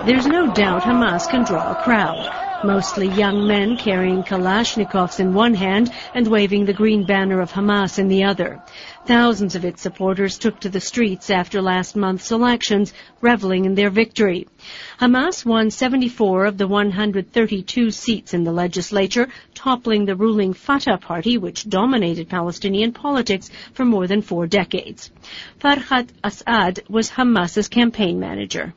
There's no doubt Hamas can draw a crowd. Mostly young men carrying Kalashnikovs in one hand and waving the green banner of Hamas in the other. Thousands of its supporters took to the streets after last month's elections, reveling in their victory. Hamas won 74 of the 132 seats in the legislature, toppling the ruling Fatah party, which dominated Palestinian politics for more than 4 decades. Farhat Asad was Hamas's campaign manager.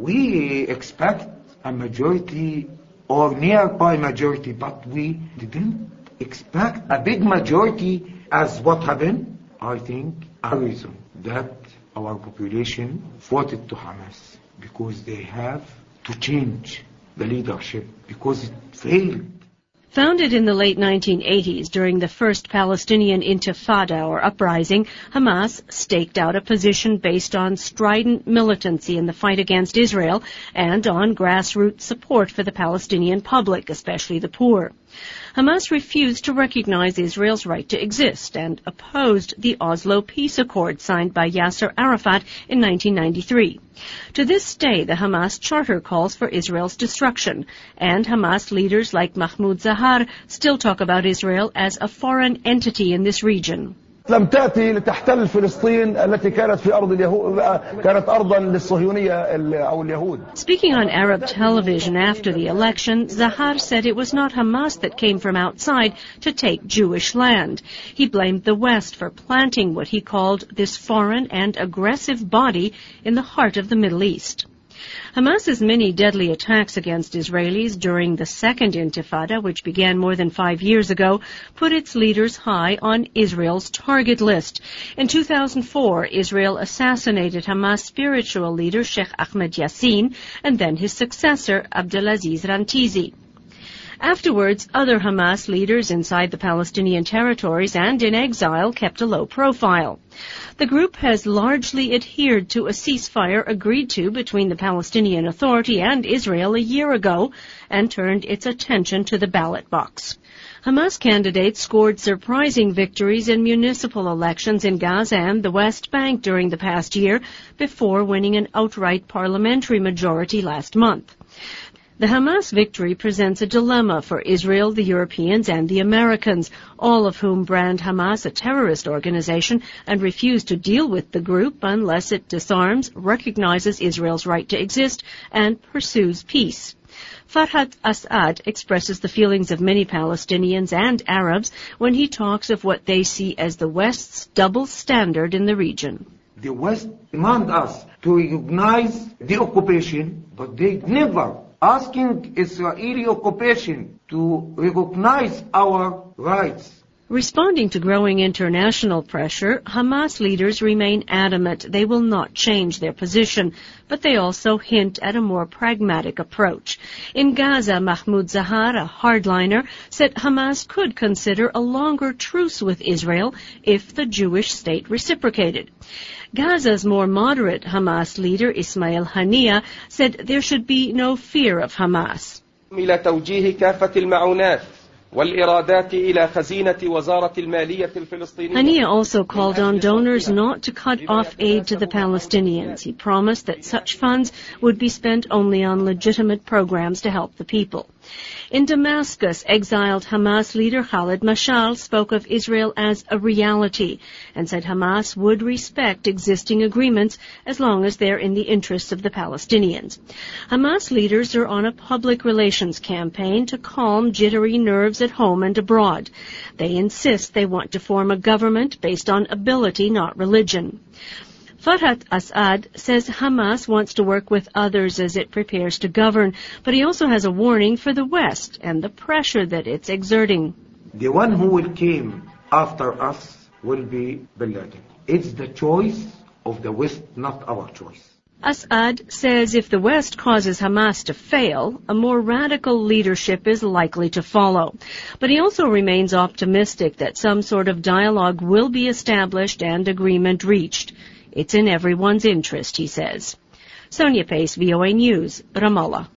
We expect a majority or nearby majority, but we didn't expect a big majority as what happened. I think a reason that our population voted to Hamas because they have to change the leadership because it failed. Founded in the late 1980s during the first Palestinian Intifada or uprising, Hamas staked out a position based on strident militancy in the fight against Israel and on grassroots support for the Palestinian public, especially the poor. Hamas refused to recognize Israel's right to exist and opposed the Oslo Peace Accord signed by Yasser Arafat in 1993. To this day, the Hamas charter calls for Israel's destruction, and Hamas leaders like Mahmoud Zahar still talk about Israel as a foreign entity in this region. لم تأتي لتحتل فلسطين التي كانت في أرض اليهود كانت أرضا للصهيونية أو اليهود. Speaking on Arab television after the election, Zahar said it was not Hamas that came from outside to take Jewish land. He blamed the West for planting what he called this foreign and aggressive body in the heart of the Middle East. Hamas's many deadly attacks against Israelis during the second Intifada, which began more than 5 years ago, put its leaders high on Israel's target list. In 2004, Israel assassinated Hamas spiritual leader Sheikh Ahmed Yassin and then his successor, Abdelaziz Rantizi. Afterwards, other Hamas leaders inside the Palestinian territories and in exile kept a low profile. The group has largely adhered to a ceasefire agreed to between the Palestinian Authority and Israel a year ago and turned its attention to the ballot box. Hamas candidates scored surprising victories in municipal elections in Gaza and the West Bank during the past year before winning an outright parliamentary majority last month. The Hamas victory presents a dilemma for Israel, the Europeans, and the Americans, all of whom brand Hamas a terrorist organization and refuse to deal with the group unless it disarms, recognizes Israel's right to exist, and pursues peace. Farhat Asad expresses the feelings of many Palestinians and Arabs when he talks of what they see as the West's double standard in the region. The West demand us to recognize the occupation, but they never asking Israeli occupation to recognize our rights. Responding to growing international pressure, Hamas leaders remain adamant they will not change their position, but they also hint at a more pragmatic approach. In Gaza, Mahmoud Zahar, a hardliner, said Hamas could consider a longer truce with Israel if the Jewish state reciprocated. Gaza's more moderate Hamas leader, Ismail Haniyeh, said there should be no fear of Hamas. إلى توجيه كافة المعونات والإيرادات إلى خزينة وزارة المالية الفلسطينية. Haniyeh also called on donors not to cut off aid to the Palestinians. He promised that such funds would be spent only on legitimate programs to help the people. In Damascus, exiled Hamas leader Khalid Mashal spoke of Israel as a reality and said Hamas would respect existing agreements as long as they're in the interests of the Palestinians. Hamas leaders are on a public relations campaign to calm jittery nerves at home and abroad. They insist they want to form a government based on ability, not religion. Farhat Asad says Hamas wants to work with others as it prepares to govern, but he also has a warning for the West and the pressure that it's exerting. The one who will come after us will be Bin Laden. It's the choice of the West, not our choice. Asad says if the West causes Hamas to fail, a more radical leadership is likely to follow. But he also remains optimistic that some sort of dialogue will be established and agreement reached. It's in everyone's interest, he says. Sonia Pace, VOA News, Ramallah.